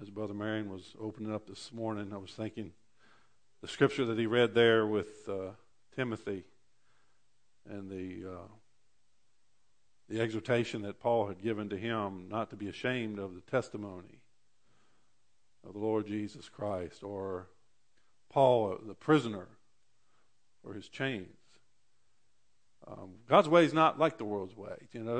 As Brother Marion was opening up this morning, I was thinking the scripture that he read there with Timothy and the exhortation that Paul had given to him not to be ashamed of the testimony of the Lord Jesus Christ, or Paul, the prisoner, or his chains. God's way is not like the world's way.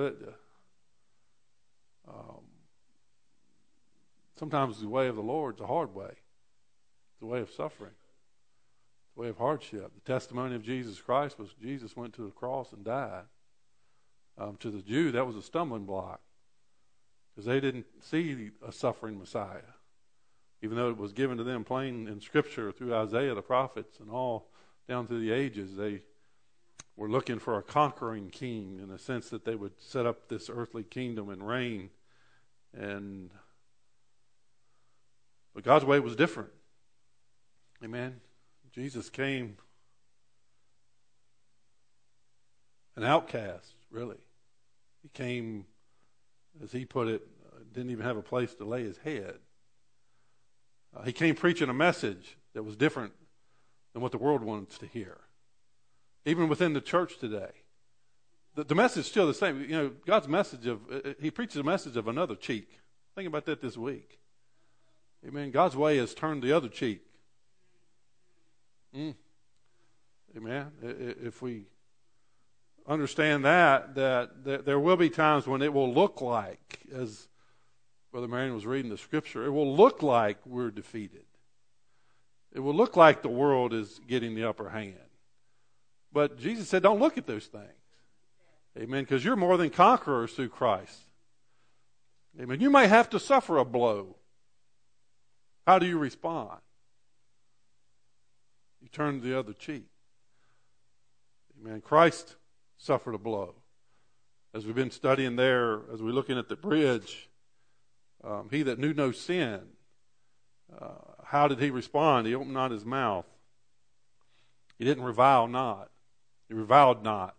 Sometimes the way of the Lord is a hard way. It's the way of suffering. It's the way of hardship. The testimony of Jesus Christ was Jesus went to the cross and died. To the Jew, that was a stumbling block because they didn't see a suffering Messiah. Even though it was given to them plain in Scripture through Isaiah, the prophets, and all down through the ages, they were looking for a conquering king in the sense that they would set up this earthly kingdom and reign. But God's way was different. Amen. Jesus came an outcast, really. He came, as he put it, didn't even have a place to lay his head. He came preaching a message that was different than what the world wants to hear. Even within the church today. The message is still the same. God's message he preaches a message of another cheek. Think about that this week. Amen. God's way is turn the other cheek. Amen. If we understand that there will be times when it will look like, as Brother Marion was reading the scripture, it will look like we're defeated. It will look like the world is getting the upper hand. But Jesus said, don't look at those things. Amen. Because you're more than conquerors through Christ. Amen. You may have to suffer a blow. How do you respond? You turn the other cheek. Amen. Christ suffered a blow. As we've been studying there, as we're looking at the bridge, he that knew no sin, how did he respond? He opened not his mouth. He didn't revile not. He reviled not.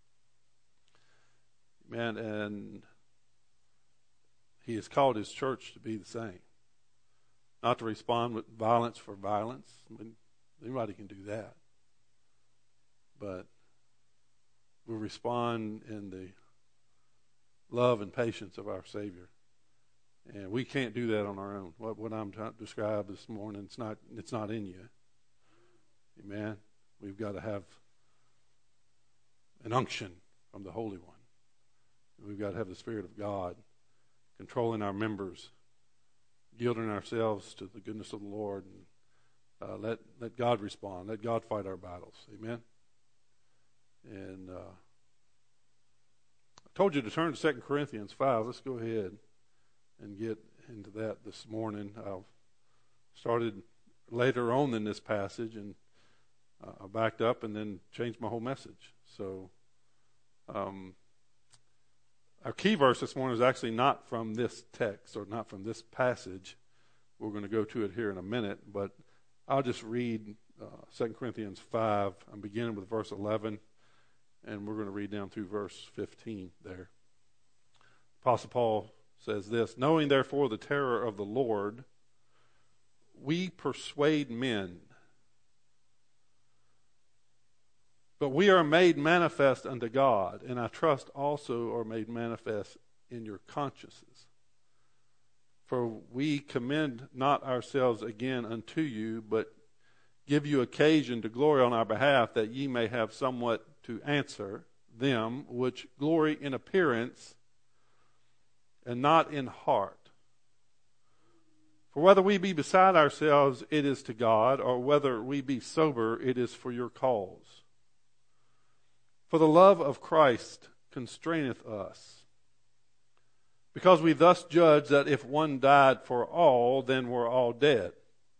Amen. And he has called his church to be the same. Not to respond with violence for violence. I mean, anybody can do that. But we respond in the love and patience of our Savior. And we can't do that on our own. What I'm trying to describe this morning, it's not in you. Amen. We've got to have an unction from the Holy One. We've got to have the Spirit of God controlling our members, yielding ourselves to the goodness of the Lord, and let God respond. Let God fight our battles. Amen. And I told you to turn to 2 Corinthians 5. Let's go ahead and get into that this morning. I've started later on in this passage, and I backed up and then changed my whole message. So our key verse this morning is actually not from this text or not from this passage. We're going to go to it here in a minute, but I'll just read 2 Corinthians 5. I'm beginning with verse 11, and we're going to read down through verse 15 there. Apostle Paul says this, knowing therefore the terror of the Lord, we persuade men. But we are made manifest unto God, and I trust also are made manifest in your consciences. For we commend not ourselves again unto you, but give you occasion to glory on our behalf, that ye may have somewhat to answer them which glory in appearance and not in heart. For whether we be beside ourselves, it is to God, or whether we be sober, it is for your cause. For the love of Christ constraineth us, because we thus judge that if one died for all, then we're all dead.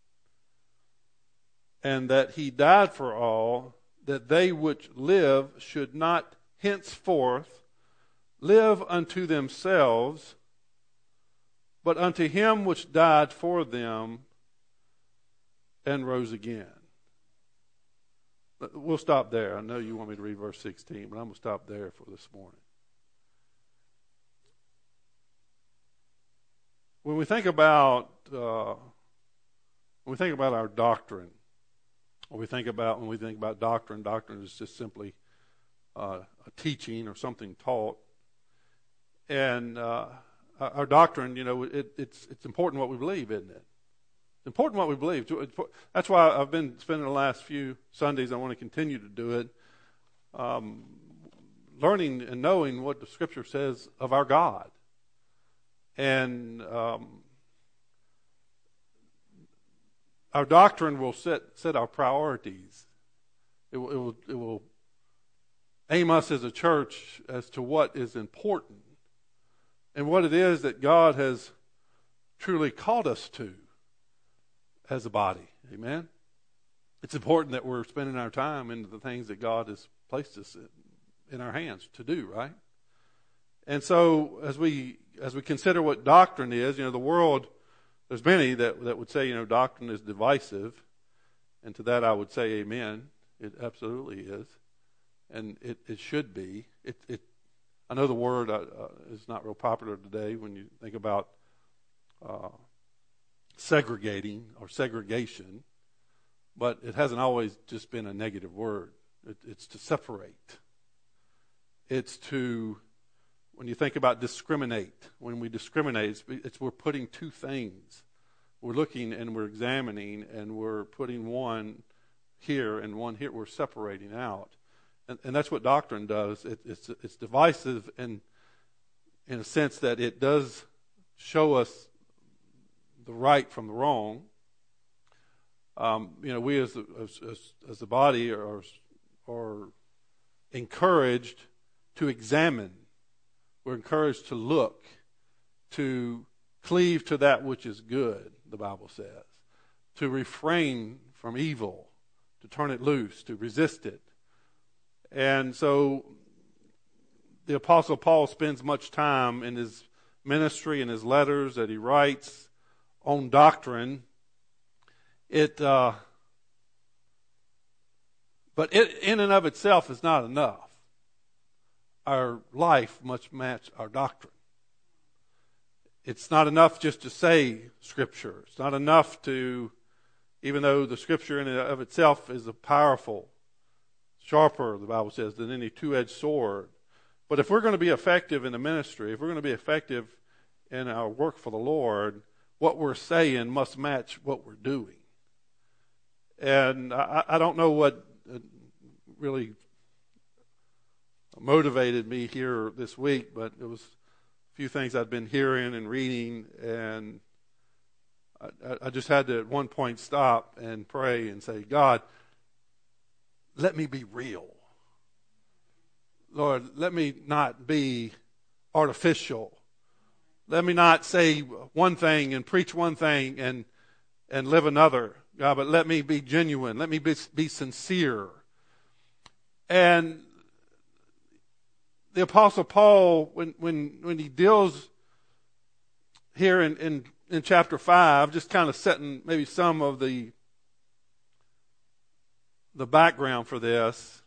And that he died for all, that they which live should not henceforth live unto themselves, but unto him which died for them and rose again. We'll stop there. I know you want me to read verse 16, but I'm going to stop there for this morning. when we think about our doctrine, when we think about doctrine is just simply a teaching or something taught. And our doctrine, it's important what we believe, isn't it? It's important what we believe. That's why I've been spending the last few Sundays, I want to continue to do it, learning and knowing what the Scripture says of our God. And our doctrine will set our priorities. It will aim us as a church as to what is important and what it is that God has truly called us to as a body. Amen? It's important that we're spending our time into the things that God has placed us in our hands to do, right? And so as we consider what doctrine is, the world, there's many that would say, doctrine is divisive. And to that I would say amen. It absolutely is. And it should be. I know the word is not real popular today when you think about segregating or segregation, but it hasn't always just been a negative word. It's to separate. It's to, when you think about discriminate, when we discriminate, we're putting two things. We're looking and we're examining and we're putting one here and one here. We're separating out. And that's what doctrine does. It's divisive in a sense that it does show us the right from the wrong. We as a body are encouraged to examine. We're encouraged to look, to cleave to that which is good, the Bible says, to refrain from evil, to turn it loose, to resist it. And so the Apostle Paul spends much time in his ministry and his letters that he writes on doctrine. But it in and of itself is not enough. Our life must match our doctrine. It's not enough just to say Scripture. It's not enough to, even though the Scripture in and of itself is a powerful, sharper, the Bible says, than any two-edged sword. But if we're going to be effective in the ministry, if we're going to be effective in our work for the Lord, what we're saying must match what we're doing. And I don't know what really motivated me here this week, but it was a few things I'd been hearing and reading, and I just had to at one point stop and pray and say, God, let me be real. Lord, let me not be artificial. Let me not say one thing and preach one thing and live another. God, but let me be genuine. Let me be sincere. And the Apostle Paul, when he deals here in chapter 5, just kind of setting maybe some of the background for this,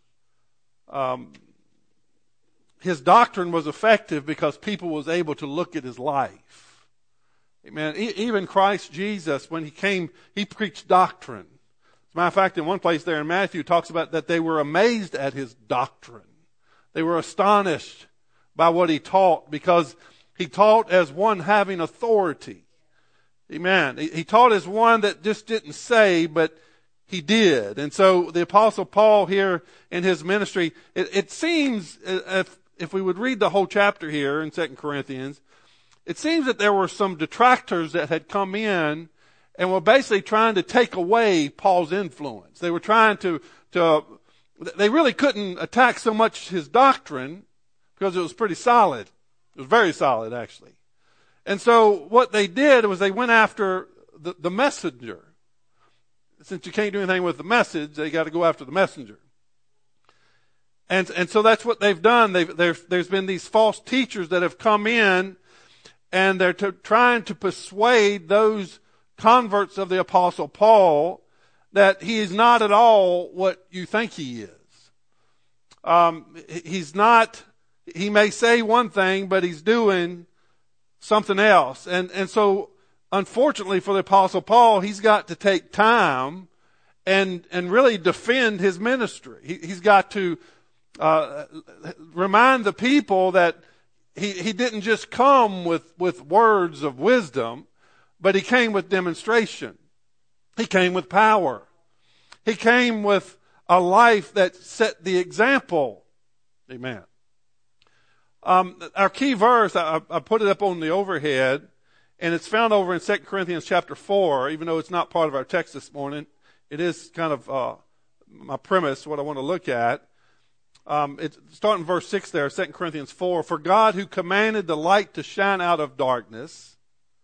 his doctrine was effective because people was able to look at his life. Amen. Even Christ Jesus, when he came, he preached doctrine. As a matter of fact, in one place there in Matthew, it talks about that they were amazed at his doctrine. They were astonished by what he taught because he taught as one having authority. Amen. He taught as one that just didn't say, but he did. And so the Apostle Paul here in his ministry, it seems, if we would read the whole chapter here in 2 Corinthians, it seems that there were some detractors that had come in and were basically trying to take away Paul's influence. They were trying to they really couldn't attack so much his doctrine because it was pretty solid. It was very solid, actually. And so what they did was they went after the messenger. Since you can't do anything with the message, they got to go after the messenger. And so that's what they've done. There's been these false teachers that have come in, and they're trying to persuade those converts of the Apostle Paul that he is not at all what you think he is. He's not, he may say one thing, but he's doing something else. And so, unfortunately for the Apostle Paul, he's got to take time and really defend his ministry. He's got to remind the people that he didn't just come with words of wisdom, but he came with demonstration. He came with power. He came with a life that set the example. Amen. Our key verse, I put it up on the overhead, and it's found over in 2 Corinthians chapter 4, even though it's not part of our text this morning. It is kind of my premise, what I want to look at. It's starting in verse 6 there, 2 Corinthians 4. For God, who commanded the light to shine out of darkness,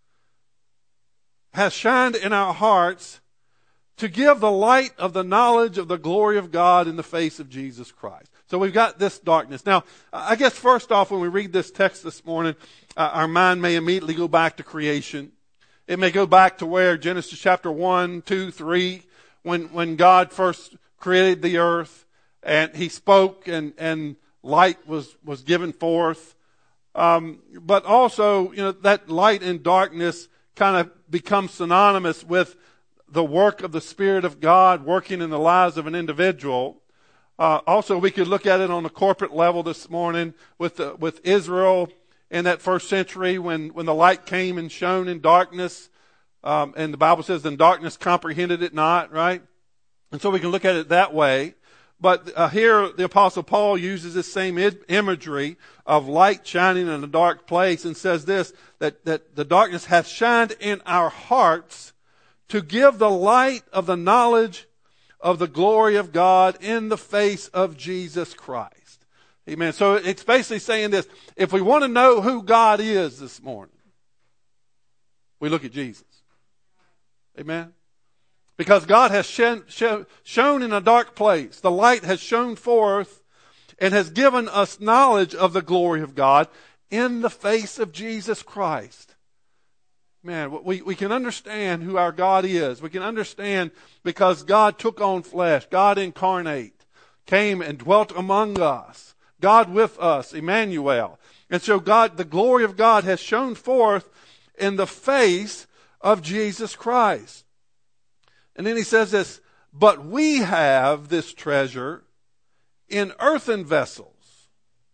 has shined in our hearts to give the light of the knowledge of the glory of God in the face of Jesus Christ. So we've got this darkness. Now, I guess first off, when we read this text this morning, our mind may immediately go back to creation. It may go back to where Genesis chapter 1, 2, 3, when God first created the earth, and he spoke and light was given forth. But also, that light and darkness kind of becomes synonymous with the work of the Spirit of God working in the lives of an individual. Also, we could look at it on a corporate level this morning with Israel in that first century when the light came and shone in darkness. And the Bible says, then darkness comprehended it not, right? And so we can look at it that way. But here the Apostle Paul uses this same imagery of light shining in a dark place and says this, that the darkness hath shined in our hearts to give the light of the knowledge of the glory of God in the face of Jesus Christ. Amen. So it's basically saying this, if we want to know who God is this morning, we look at Jesus. Amen. Because God has shone in a dark place. The light has shone forth and has given us knowledge of the glory of God in the face of Jesus Christ. Man, we can understand who our God is. We can understand because God took on flesh. God incarnate came and dwelt among us. God with us, Emmanuel. And so the glory of God has shone forth in the face of Jesus Christ. And then he says this, but we have this treasure in earthen vessels.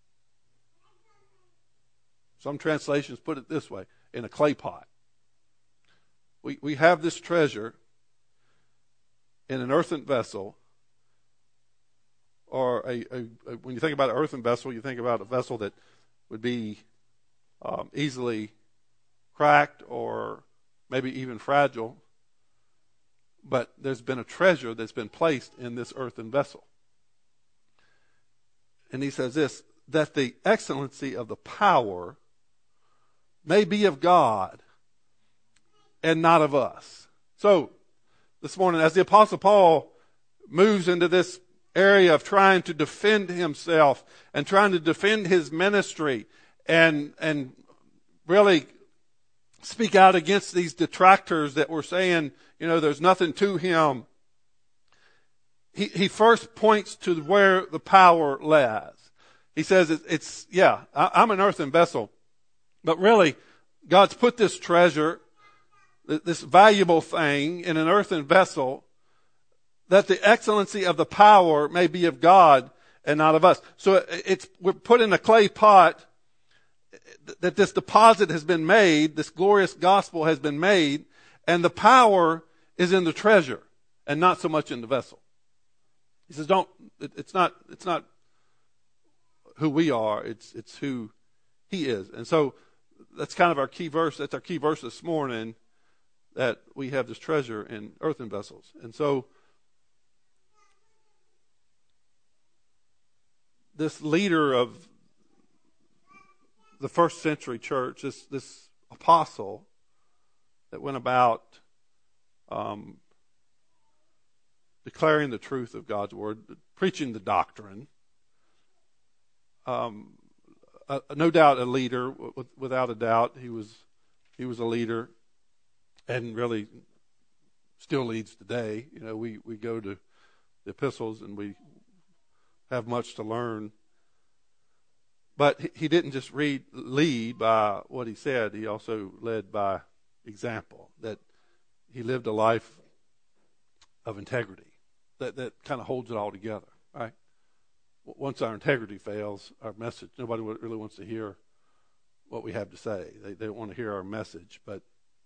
Some translations put it this way, in a clay pot. We have this treasure in an earthen vessel, or when you think about an earthen vessel, you think about a vessel that would be easily cracked or maybe even fragile. But there's been a treasure that's been placed in this earthen vessel. And he says this, that the excellency of the power may be of God and not of us. So, this morning, as the Apostle Paul moves into this area of trying to defend himself and trying to defend his ministry and really speak out against these detractors that were saying, there's nothing to him. He first points to where the power lies. He says, I'm an earthen vessel, but really, God's put this treasure, this valuable thing in an earthen vessel, that the excellency of the power may be of God and not of us. So we're put in a clay pot, that this deposit has been made, this glorious gospel has been made, and the power is in the treasure and not so much in the vessel. He says, it's not who we are, it's who he is. And so that's kind of our key verse. That's our key verse this morning, that we have this treasure in earthen vessels. And so this leader of the first century church, this apostle that went about declaring the truth of God's word, preaching the doctrine, no doubt a leader, without a doubt, he was a leader, and really still leads today. We go to the epistles and we have much to learn. But he didn't just lead by what he said. He also led by example, that he lived a life of integrity that kind of holds it all together, right? Once our integrity fails, our message, nobody really wants to hear what we have to say. They don't want to hear our message. But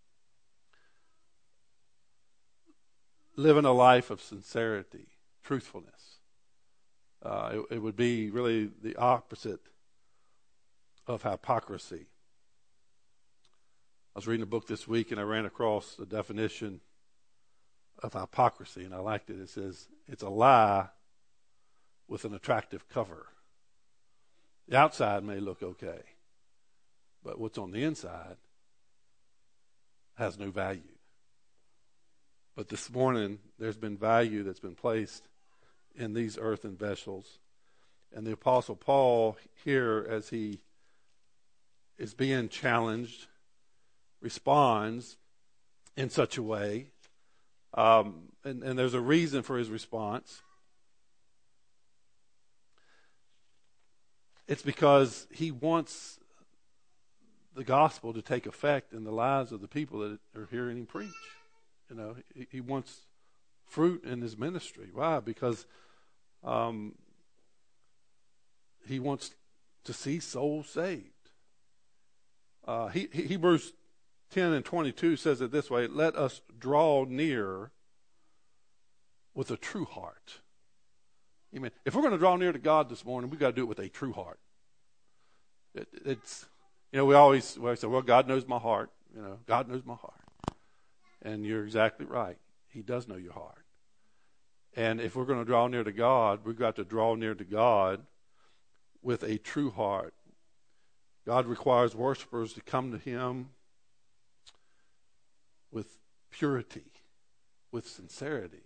living a life of sincerity, truthfulness, it would be really the opposite of hypocrisy. I was reading a book this week and I ran across the definition of hypocrisy, and I liked it. It says, it's a lie with an attractive cover. The outside may look okay, but what's on the inside has no value. But this morning, there's been value that's been placed in these earthen vessels. And the Apostle Paul here, as he is being challenged, responds in such a way. And there's a reason for his response. It's because he wants the gospel to take effect in the lives of the people that are hearing him preach. You know, he wants fruit in his ministry. Why? Because he wants to see souls saved. Hebrews 10:22 says it this way: let us draw near with a true heart. Amen. If we're going to draw near to God this morning, we've got to do it with a true heart. It's, you know, we always say, well, God knows my heart. You know, God knows my heart. And you're exactly right. He does know your heart. And if we're going to draw near to God, we've got to draw near to God with a true heart. God requires worshipers to come to him with purity, with sincerity,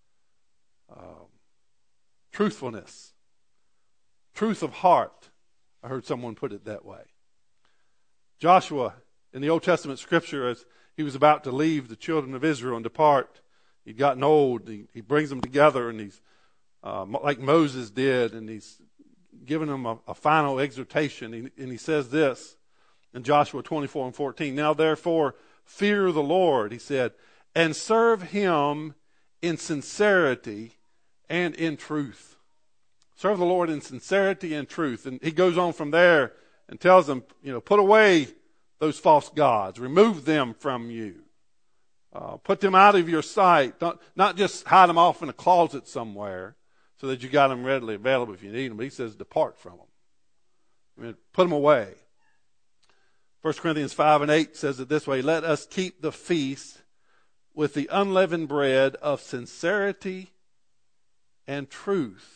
truthfulness, truth of heart. I heard someone put it that way. Joshua, in the Old Testament scripture, as he was about to leave the children of Israel and depart, he'd gotten old. He brings them together, and he's like Moses did, and he's giving them a final exhortation. And he says this in Joshua 24:14. Now therefore, fear the Lord, he said, and serve him in sincerity and in truth. Serve the Lord in sincerity and truth. And he goes on from there and tells them, you know, put away those false gods. Remove them from you. Put them out of your sight. Not just hide them off in a closet somewhere so that you got them readily available if you need them. But he says depart from them. I mean, put them away. 1 Corinthians 5:8 says it this way: let us keep the feast with the unleavened bread of sincerity and truth.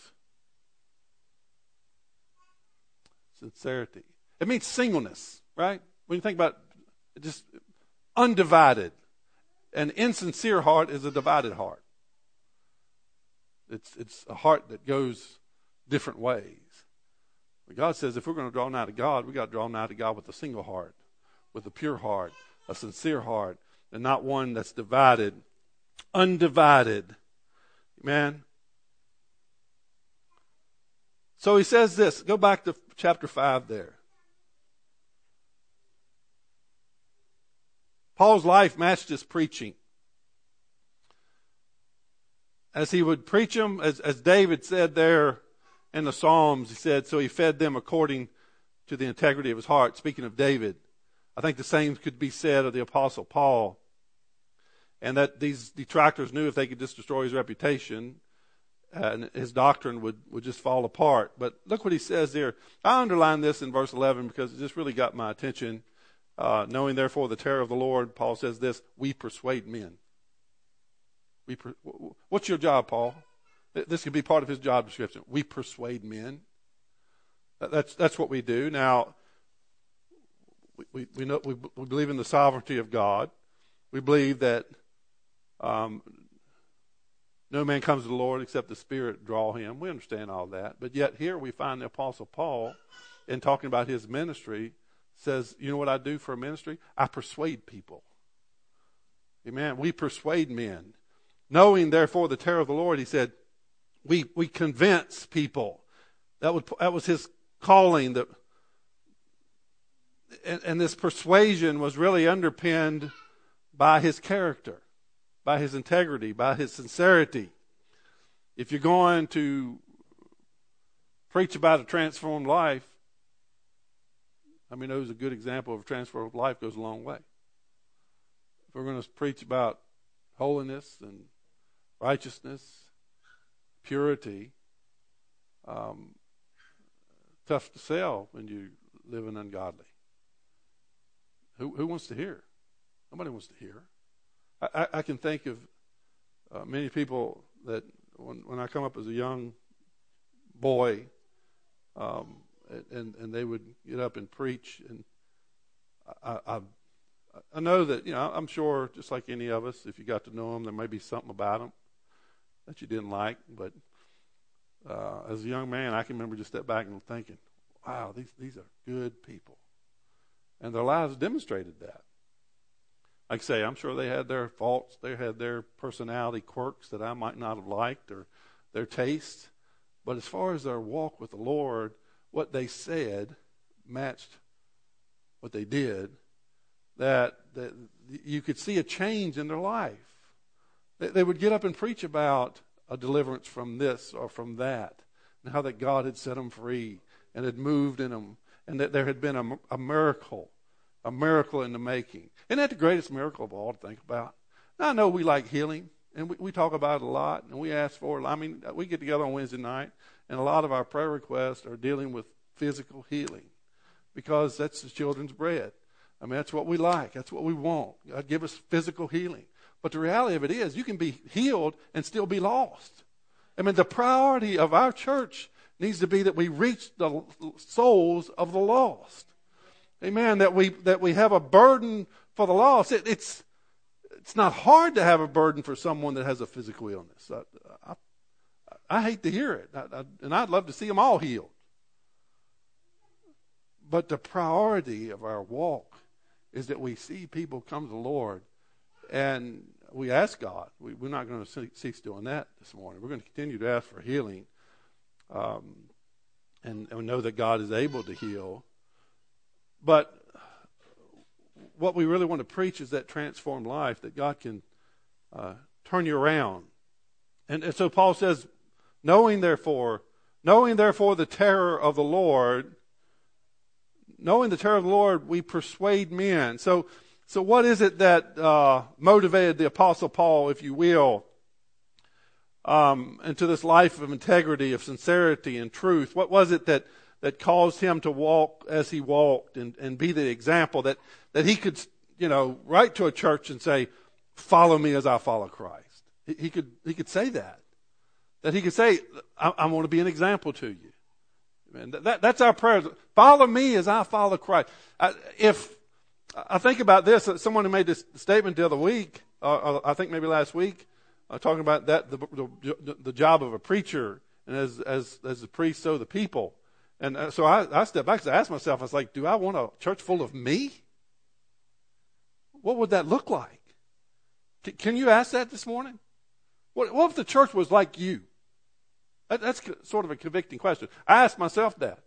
Sincerity. It means singleness, right? When you think about it, just undivided. An insincere heart is a divided heart. It's a heart that goes different ways. But God says if we're going to draw nigh to God, we've got to draw nigh to God with a single heart, with a pure heart, a sincere heart, and not one that's divided, undivided. Amen. So he says this. Go back to chapter 5 there. Paul's life matched his preaching. As he would preach them, as David said there in the Psalms, he said, so he fed them according to the integrity of his heart. Speaking of David, I think the same could be said of the Apostle Paul. And that these detractors knew if they could just destroy his reputation, and his doctrine would just fall apart. But look what he says there. I underlined this in verse 11 because it just really got my attention. Knowing therefore the terror of the Lord, Paul says this: we persuade men. What's your job, Paul? This could be part of his job description. We persuade men. That's what we do. Now, we believe in the sovereignty of God. We believe that no man comes to the Lord except the Spirit draw him. We understand all that. But yet here we find the Apostle Paul, in talking about his ministry, says, you know what I do for a ministry? I persuade people. Amen. We persuade men. Knowing, therefore, the terror of the Lord, he said, we convince people. That was his calling, that and this persuasion was really underpinned by his character, by his integrity, by his sincerity. If you're going to preach about a transformed life, I mean, it was a good example of a transformed life goes a long way. If we're going to preach about holiness and righteousness, purity, tough to sell when you live in ungodly. Who wants to hear? Nobody wants to hear. I can think of many people that when I come up as a young boy, and they would get up and preach, and I know that, I'm sure just like any of us, if you got to know them, there may be something about them that you didn't like, but as a young man, I can remember just step back and thinking, wow, these are good people. And their lives demonstrated that. Like I say, I'm sure they had their faults, they had their personality quirks that I might not have liked, or their tastes. But as far as their walk with the Lord, what they said matched what they did, that you could see a change in their life. They would get up and preach about a deliverance from this or from that, and how that God had set them free and had moved in them, and that there had been a miracle in the making. Isn't that the greatest miracle of all to think about? Now, I know we like healing, and we talk about it a lot, and we ask for it. I mean, we get together on Wednesday night, and a lot of our prayer requests are dealing with physical healing, because that's the children's bread. I mean, that's what we like. That's what we want. God give us physical healing. But the reality of it is, you can be healed and still be lost. I mean, the priority of our church needs to be that we reach the souls of the lost. Amen. That we have a burden for the lost. It's not hard to have a burden for someone that has a physical illness. I hate to hear it, and I'd love to see them all healed. But the priority of our walk is that we see people come to the Lord, and we ask God. We're not going to cease doing that this morning. We're going to continue to ask for healing, and we know that God is able to heal. But what we really want to preach is that transformed life, that God can turn you around. And so Paul says, knowing therefore the terror of the Lord, we persuade men. So what is it that motivated the Apostle Paul, if you will, into this life of integrity, of sincerity and truth? What was it that caused him to walk as he walked and be the example that he could, write to a church and say, follow me as I follow Christ? He could say that he could say, I want to be an example to you. And that's our prayer. Follow me as I follow Christ. If I think about this, someone who made this statement the other week, I think maybe last week, talking about that the job of a preacher, and as the priest, so the people. And so I stepped back and I asked myself, I was like, do I want a church full of me? What would that look like? Can you ask that this morning? What if the church was like you? That's sort of a convicting question. I asked myself that.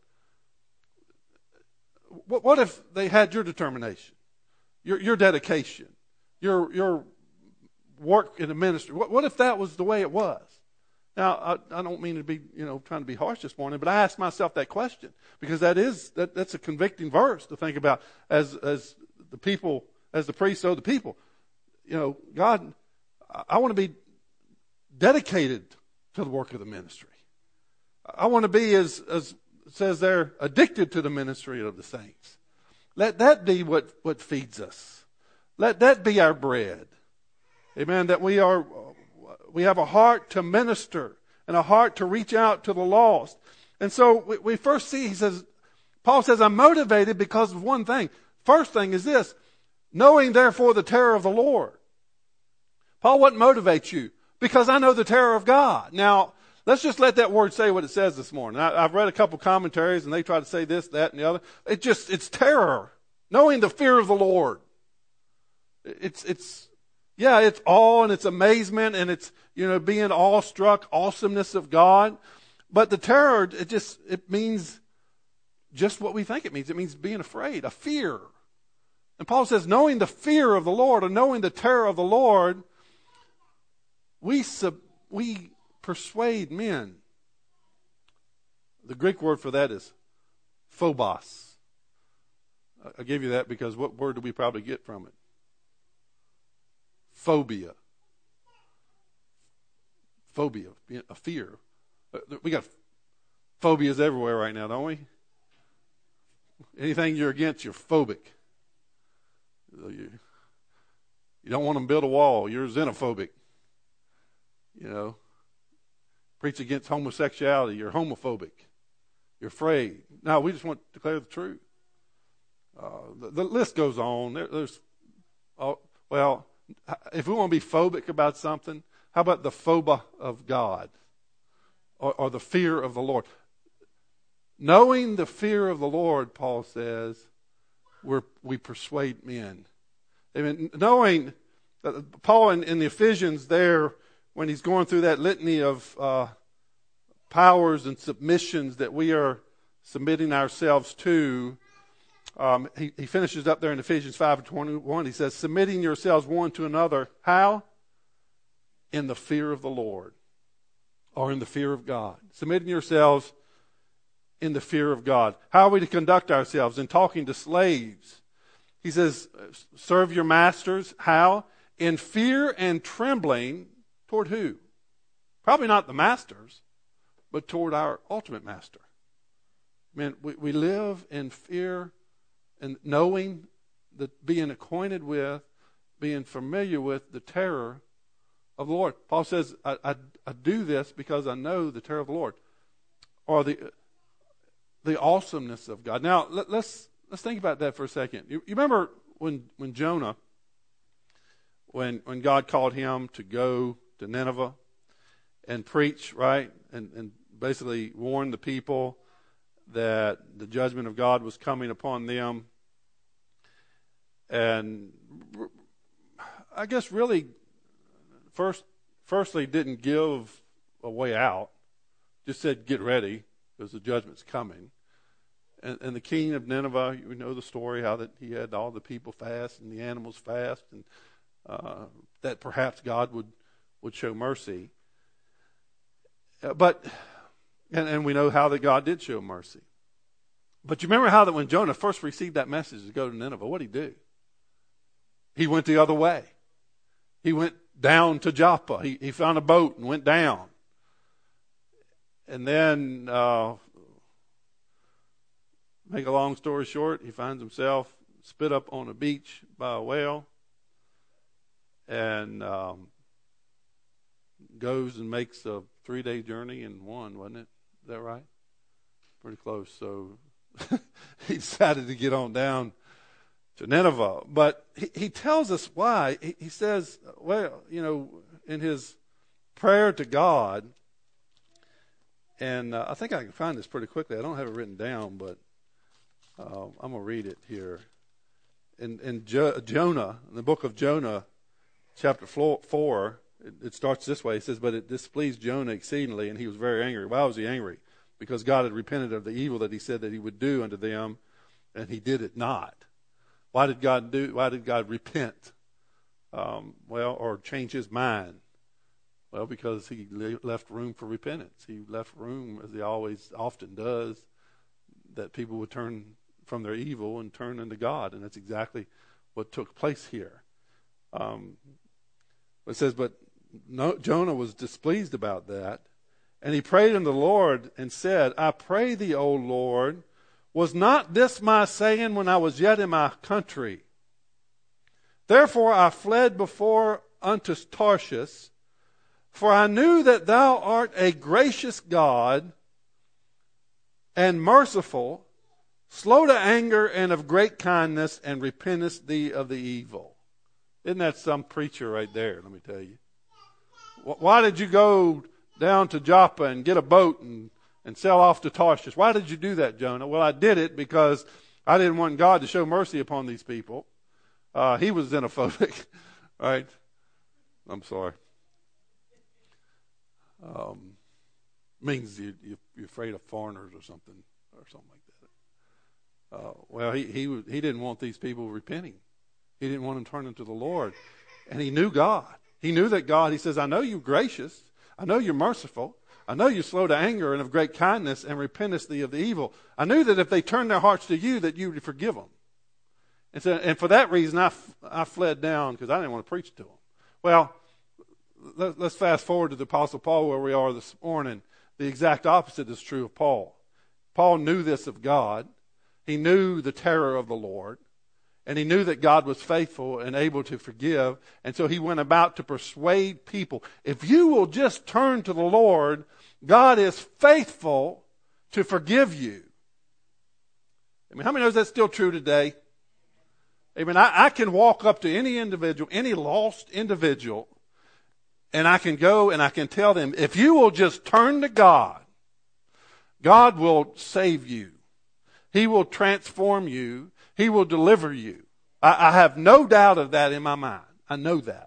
What if they had your determination, your dedication, your work in the ministry? What if that was the way it was? Now, I don't mean to be, trying to be harsh this morning, but I asked myself that question because that's a convicting verse to think about as the people, as the priest, so the people. God, I want to be dedicated to the work of the ministry. I want to be, as it says there, addicted to the ministry of the saints. Let that be what feeds us. Let that be our bread. Amen. That we have a heart to minister and a heart to reach out to the lost. And so we first see, Paul says, I'm motivated because of one thing. First thing is this, knowing therefore the terror of the Lord. Paul, what motivates you? Because I know the terror of God. Now, let's just let that word say what it says this morning. I've read a couple commentaries and they try to say this, that, and the other. It's terror. Knowing the fear of the Lord. It's awe and it's amazement and it's, being awestruck, awesomeness of God. But the terror, it means just what we think it means. It means being afraid, a fear. And Paul says, knowing the fear of the Lord or knowing the terror of the Lord, we persuade men. The Greek word for that is phobos. I gave you that because what word do we probably get from it? Phobia. Phobia, a fear. We got phobias everywhere right now, don't we? Anything you're against, you're phobic. You don't want them to build a wall, you're xenophobic. Preach against homosexuality, you're homophobic. You're afraid. No, we just want to declare the truth. The list goes on. If we want to be phobic about something, how about the phobia of God or the fear of the Lord? Knowing the fear of the Lord, Paul says, we persuade men. I mean, knowing that Paul in the Ephesians there, when he's going through that litany of powers and submissions that we are submitting ourselves to, he finishes up there in Ephesians 5:21. He says, submitting yourselves one to another. How? In the fear of the Lord, or in the fear of God. Submitting yourselves in the fear of God. How are we to conduct ourselves? In talking to slaves. He says, serve your masters. How? In fear and trembling toward who? Probably not the masters, but toward our ultimate master. Man, we live in fear and knowing, that being acquainted with, being familiar with the terror of the Lord. Paul says, I do this because I know the terror of the Lord, or the awesomeness of God. Now, let's think about that for a second. You remember when Jonah, when God called him to go to Nineveh and preach, right? And basically warn the people that the judgment of God was coming upon them. And I guess really, firstly didn't give a way out. Just said, get ready, because the judgment's coming. And the king of Nineveh, you know the story, how that he had all the people fast and the animals fast, and that perhaps God would show mercy. And we know how that God did show mercy. But you remember how that when Jonah first received that message to go to Nineveh, what did he do? He went the other way. He went down to Joppa. He found a boat and went down. And then, make a long story short, he finds himself spit up on a beach by a whale, and goes and makes a 3-day journey in one, wasn't it? Is that right? Pretty close. So he decided to get on down to Nineveh. But he tells us why. He says, well, in his prayer to God, and I think I can find this pretty quickly. I don't have it written down, but I'm going to read it here. In Jonah, in the book of Jonah, chapter 4, it starts this way. It says, but it displeased Jonah exceedingly, and he was very angry. Why was he angry? Because God had repented of the evil that he said that he would do unto them, and he did it not. Why did God repent? Or change his mind? Well, because he left room for repentance. He left room, as he often does, that people would turn from their evil and turn unto God. And that's exactly what took place here. It says, but Jonah was displeased about that. And he prayed unto the Lord and said, I pray thee, O Lord, was not this my saying when I was yet in my country? Therefore I fled before unto Tarshish, for I knew that thou art a gracious God and merciful, slow to anger and of great kindness, and repentest thee of the evil. Isn't that some preacher right there, let me tell you. Why did you go down to Joppa and get a boat and sail off to Tarshish? Why did you do that, Jonah? Well, I did it because I didn't want God to show mercy upon these people. He was xenophobic, right? I'm sorry. Means you're afraid of foreigners or something like that. Well, he didn't want these people repenting. He didn't want them turning to the Lord. And he knew God. He knew that God, he says, I know you're gracious. I know you're merciful. I know you're slow to anger and of great kindness and repentest thee of the evil. I knew that if they turned their hearts to you, that you would forgive them. And so, and for that reason, I fled down because I didn't want to preach to them. Well, let's fast forward to the Apostle Paul where we are this morning. The exact opposite is true of Paul. Paul knew this of God. He knew the terror of the Lord. And he knew that God was faithful and able to forgive. And so he went about to persuade people. If you will just turn to the Lord, God is faithful to forgive you. I mean, how many knows that's still true today? I mean, I can walk up to any individual, any lost individual, and I can go and I can tell them, if you will just turn to God, God will save you. He will transform you. He will deliver you. I have no doubt of that in my mind. I know that.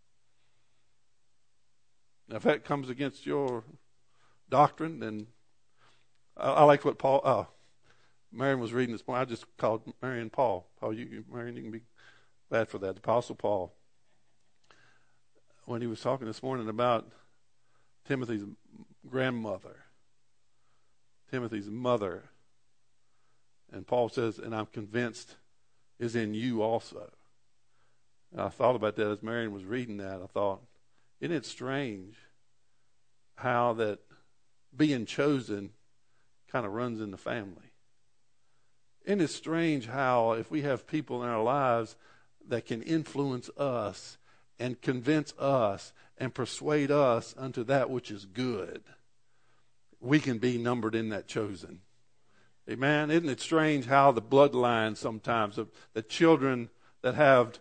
Now, if that comes against your doctrine, then I like what Marion was reading this morning. I just called Marion Paul. Marion, you can be glad for that. The Apostle Paul, when he was talking this morning about Timothy's grandmother, Timothy's mother, and Paul says, and I'm convinced is in you also. And I thought about that as Marion was reading that. I thought, isn't it strange how that being chosen kind of runs in the family? Isn't it strange how if we have people in our lives that can influence us and convince us and persuade us unto that which is good, we can be numbered in that chosen. Amen. Isn't it strange how the bloodline sometimes of the children that have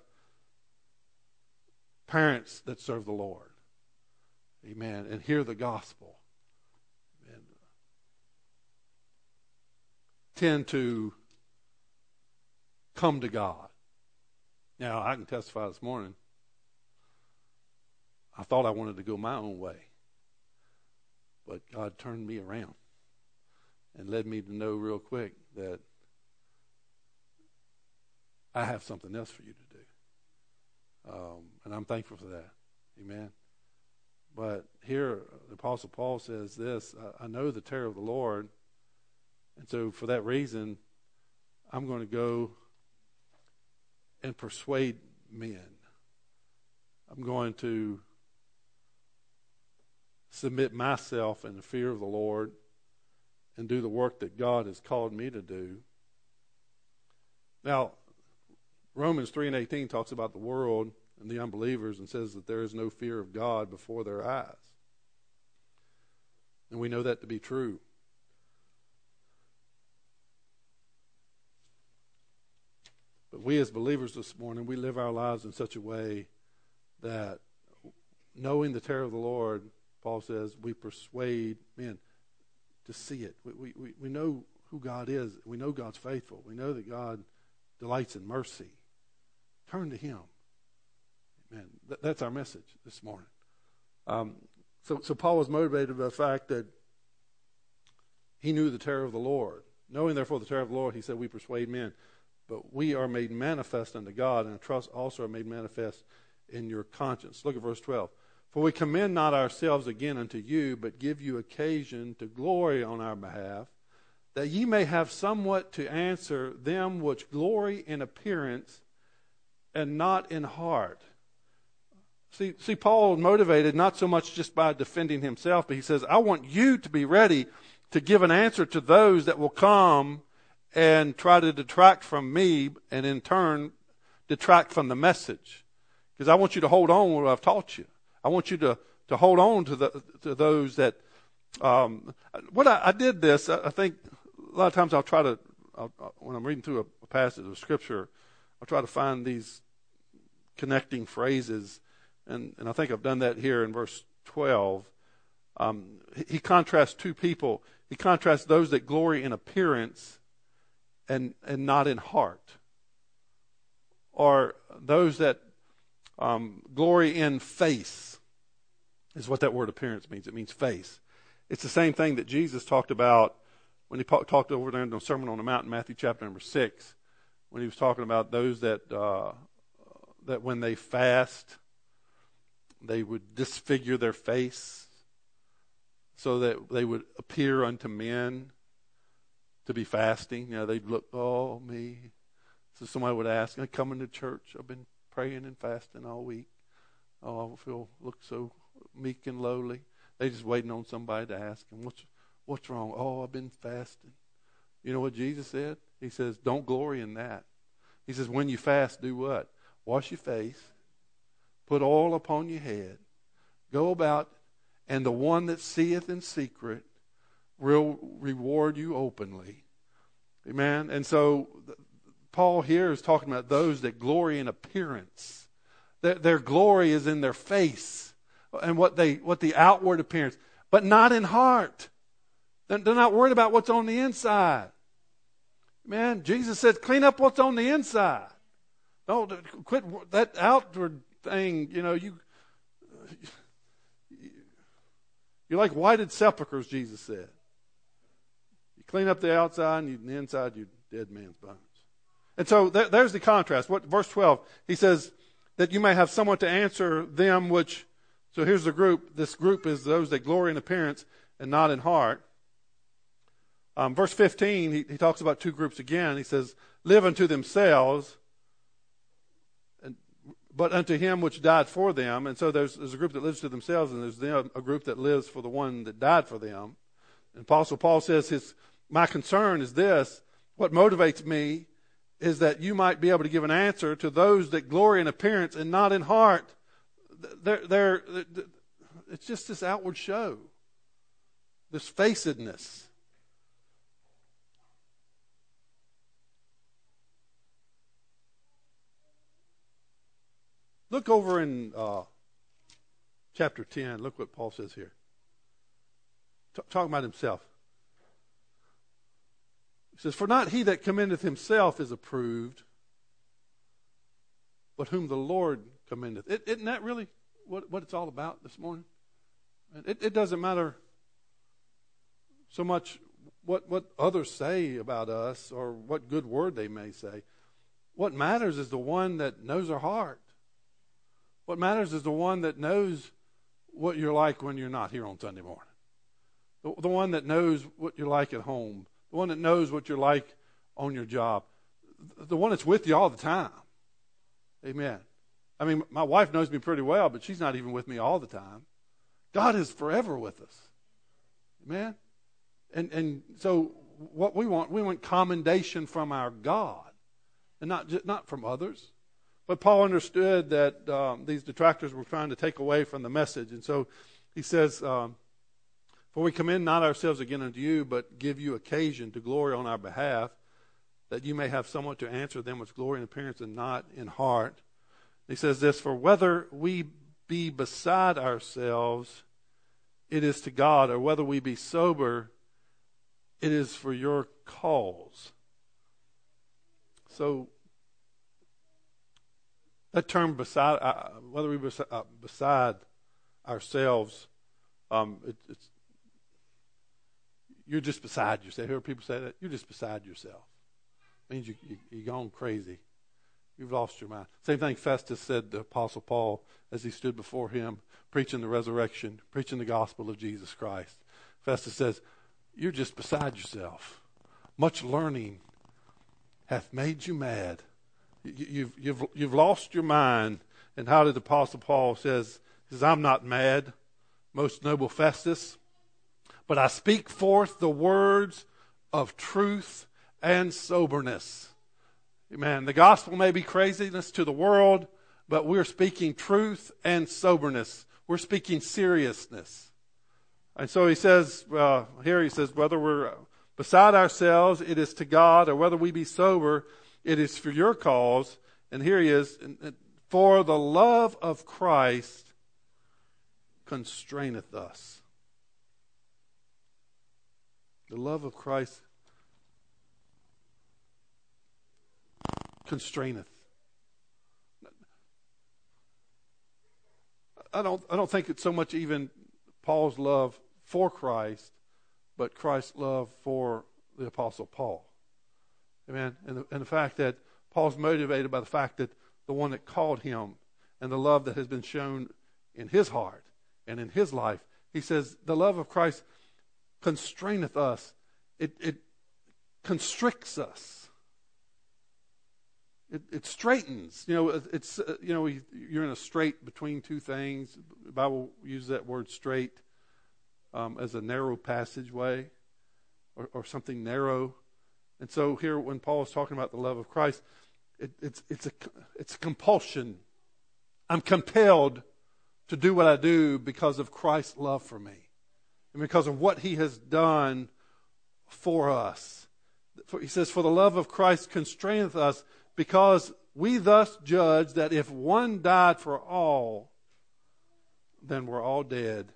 parents that serve the Lord, amen, and hear the gospel, and tend to come to God. Now, I can testify this morning, I thought I wanted to go my own way, but God turned me around and led me to know real quick that I have something else for you to do. And I'm thankful for that. Amen. But here, the Apostle Paul says this, I know the terror of the Lord, and so for that reason, I'm going to go and persuade men. I'm going to submit myself in the fear of the Lord and do the work that God has called me to do. Now, Romans 3:18 talks about the world and the unbelievers and says that there is no fear of God before their eyes. And we know that to be true. But we as believers this morning, we live our lives in such a way that knowing the terror of the Lord, Paul says, we persuade men to see it. We know who God is. We know God's faithful. We know that God delights in mercy. Turn to Him. Amen. That's our message this morning. So Paul was motivated by the fact that he knew the terror of the Lord. Knowing therefore the terror of the Lord, he said, we persuade men. But we are made manifest unto God, and trust also are made manifest in your conscience. Look at verse 12. For we commend not ourselves again unto you, but give you occasion to glory on our behalf, that ye may have somewhat to answer them which glory in appearance and not in heart. See, Paul is motivated not so much just by defending himself, but he says, I want you to be ready to give an answer to those that will come and try to detract from me and in turn detract from the message. Because I want you to hold on to what I've taught you. I want you to hold on to those that, what I did this, I think a lot of times when I'm reading through a passage of Scripture, I'll try to find these connecting phrases, and I think I've done that here in verse 12. He contrasts two people. He contrasts those that glory in appearance and not in heart, or those that glory in face is what that word appearance means. It means face. It's the same thing that Jesus talked about when he talked over there in the Sermon on the Mount in Matthew chapter number 6, when he was talking about those that when they fast, they would disfigure their face so that they would appear unto men to be fasting. They'd look, oh, me. So somebody would ask, I'm coming to church. I've been praying and fasting all week. Oh, I look so meek and lowly. They just waiting on somebody to ask them, what's wrong? Oh, I've been fasting. You know what Jesus said? He says, don't glory in that. He says, when you fast, do what? Wash your face, put oil upon your head, go about, and the one that seeth in secret will reward you openly. Amen? And so Paul here is talking about those that glory in appearance. Their glory is in their face and what the outward appearance, but not in heart. They're not worried about what's on the inside. Man, Jesus said, clean up what's on the inside. Don't quit that outward thing. You're like whited sepulchres, Jesus said. You clean up the outside, and the inside, you're dead man's bones. And so there's the contrast. Verse 12, he says that you may have someone to answer them which. So here's the group. This group is those that glory in appearance and not in heart. Verse 15, he talks about two groups again. He says, live unto themselves, but unto him which died for them. And so there's a group that lives to themselves, and there's a group that lives for the one that died for them. And Apostle Paul says, my concern is this. What motivates me is that you might be able to give an answer to those that glory in appearance and not in heart. It's just this outward show, this facedness. Look over in chapter 10. Look what Paul says here. Talking about himself. He says, for not he that commendeth himself is approved, but whom the Lord commendeth. Isn't that really what it's all about this morning? It doesn't matter so much what others say about us or what good word they may say. What matters is the one that knows our heart. What matters is the one that knows what you're like when you're not here on Sunday morning. The one that knows what you're like at home. The one that knows what you're like on your job. The one that's with you all the time. Amen. I mean, my wife knows me pretty well, but she's not even with me all the time. God is forever with us. Amen. And so what we want commendation from our God, and not from others. But Paul understood that these detractors were trying to take away from the message. And so he says, for we commend not ourselves again unto you, but give you occasion to glory on our behalf, that you may have somewhat to answer them which glory in appearance and not in heart. He says this, for whether we be beside ourselves, it is to God, or whether we be sober, it is for your cause. So, that term beside, whether we beside ourselves, it's you're just beside yourself. Hear people say that? You're just beside yourself. It means you've gone crazy. You've lost your mind. Same thing Festus said to Apostle Paul as he stood before him, preaching the resurrection, preaching the gospel of Jesus Christ. Festus says, you're just beside yourself. Much learning hath made you mad. You've lost your mind. And how did the Apostle Paul says, I'm not mad, most noble Festus, but I speak forth the words of truth and soberness. Amen. The gospel may be craziness to the world, but we're speaking truth and soberness. We're speaking seriousness. And so he says, whether we're beside ourselves, it is to God, or whether we be sober, it is for your cause. And here he is, for the love of Christ constraineth us. The love of Christ constraineth. I don't think it's so much even Paul's love for Christ, but Christ's love for the Apostle Paul. Amen. And the fact that Paul's motivated by the fact that the one that called him and the love that has been shown in his heart and in his life, he says, the love of Christ constraineth us. It constricts us. It straightens. It's you're in a strait between two things. The Bible uses that word straight as a narrow passageway or something narrow. And so here, when Paul is talking about the love of Christ, it's a compulsion. I'm compelled to do what I do because of Christ's love for me and because of what He has done for us. He says, for the love of Christ constraineth us, because we thus judge that if one died for all, then we're all dead.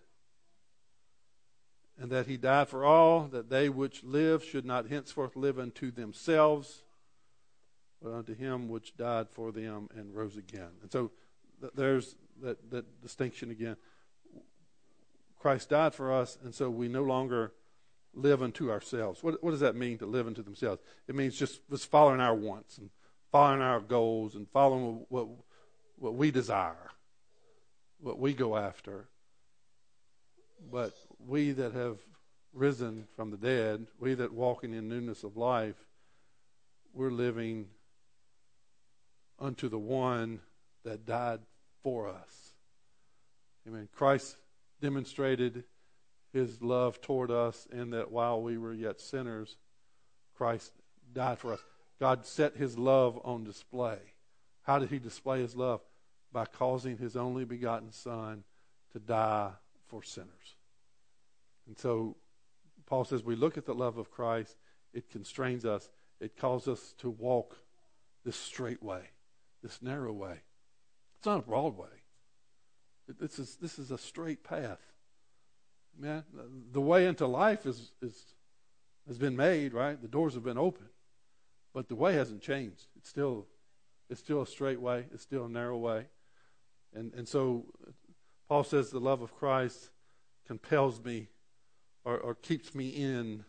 And that He died for all, that they which live should not henceforth live unto themselves, but unto Him which died for them and rose again. And so there's that distinction again. Christ died for us, and so we no longer live unto ourselves. What does that mean, to live unto themselves? It means just following our wants and following our goals and following what we desire, what we go after. But we that have risen from the dead, we that walking in newness of life, we're living unto the one that died for us. Amen. Christ demonstrated His love toward us in that while we were yet sinners, Christ died for us. God set His love on display. How did He display His love? By causing His only begotten Son to die for sinners. And so Paul says we look at the love of Christ, it constrains us. It calls us to walk this straight way, this narrow way. It's not a broad way. This is a straight path. Man, the way into life has been made, right? The doors have been opened. But the way hasn't changed. It's still a straight way. It's still a narrow way. And so Paul says the love of Christ compels me or keeps me in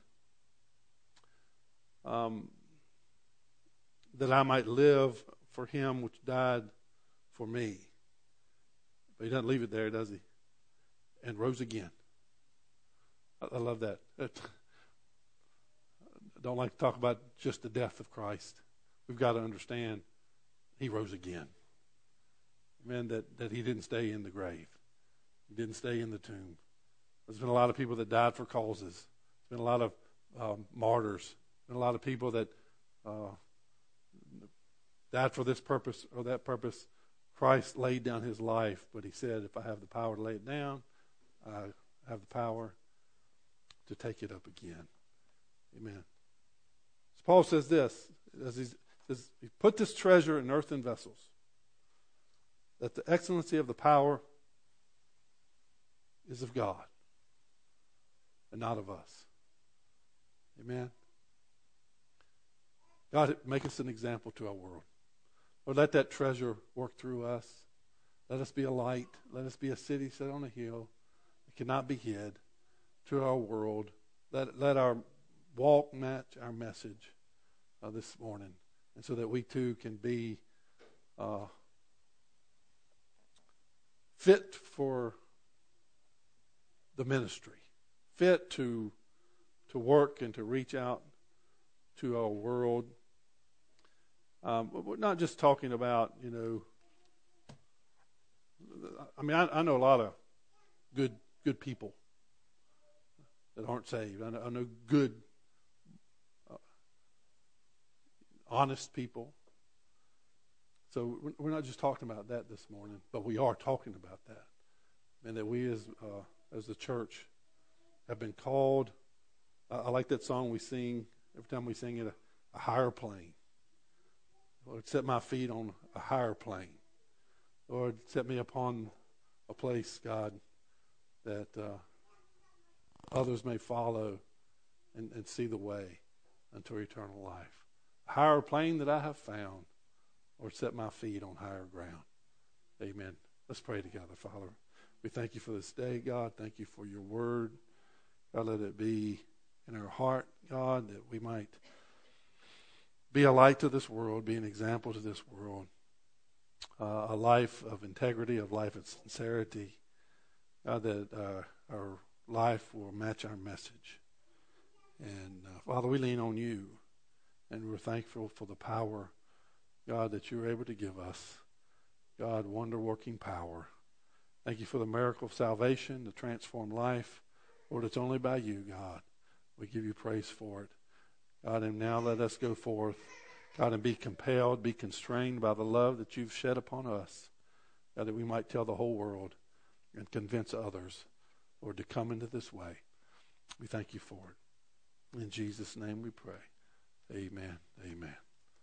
that I might live for Him which died for me. But He doesn't leave it there, does He? And rose again. I love that. I don't like to talk about just the death of Christ. We've got to understand He rose again. Amen. That He didn't stay in the grave. He didn't stay in the tomb. There's been a lot of people that died for causes. There's been a lot of martyrs. There's been a lot of people that died for this purpose or that purpose. Christ laid down His life, but He said, if I have the power to lay it down, I have the power to take it up again. Amen. So Paul says this, as he put this treasure in earthen vessels, that the excellency of the power is of God and not of us. Amen. God, make us an example to our world. Lord, let that treasure work through us. Let us be a light. Let us be a city set on a hill that cannot be hid to our world. Let our walk match our message this morning, and so that we too can be fit for the ministry, fit to work and to reach out to our world. We're not just talking about, I mean, I know a lot of good people that aren't saved. I know good, honest people. So we're not just talking about that this morning, but we are talking about that. And that we as the church have been called. I like that song we sing every time we sing it, a higher plane. Lord, set my feet on a higher plane. Lord, set me upon a place, God, that others may follow and see the way unto eternal life. A higher plane that I have found, Lord, set my feet on higher ground. Amen. Let's pray together, Father. We thank You for this day, God. Thank You for Your word. God, let it be in our heart, God, that we might be a light to this world, be an example to this world, a life of integrity, a life of sincerity, God, that our life will match our message. And Father, we lean on you, and we're thankful for the power, God, that you're able to give us. God, wonder-working power. Thank you for the miracle of salvation, the transformed life. Lord, it's only by you, God. We give you praise for it. God, and now let us go forth, God, and be compelled, be constrained by the love that you've shed upon us, God, that we might tell the whole world and convince others, Lord, to come into this way. We thank you for it. In Jesus' name we pray. Amen. Amen.